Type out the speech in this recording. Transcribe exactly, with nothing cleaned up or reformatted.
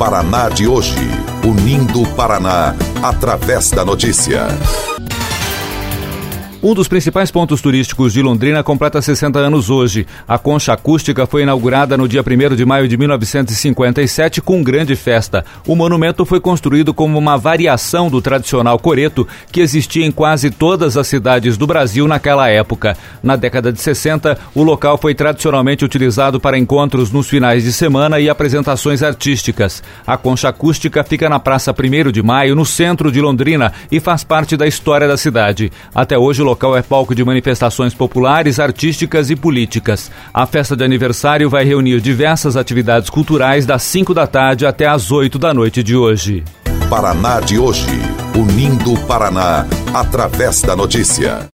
Paraná de hoje, unindo o Paraná através da notícia. Um dos principais pontos turísticos de Londrina completa sessenta anos hoje. A Concha Acústica foi inaugurada no dia primeiro de maio de mil novecentos e cinquenta e sete com grande festa. O monumento foi construído como uma variação do tradicional coreto que existia em quase todas as cidades do Brasil naquela época. Na década de sessenta, o local foi tradicionalmente utilizado para encontros nos finais de semana e apresentações artísticas. A Concha Acústica fica na Praça primeiro de maio, no centro de Londrina, e faz parte da história da cidade. Até hoje, o O local é palco de manifestações populares, artísticas e políticas. A festa de aniversário vai reunir diversas atividades culturais das cinco da tarde até às oito da noite de hoje. Paraná de hoje, unindo o Paraná através da notícia.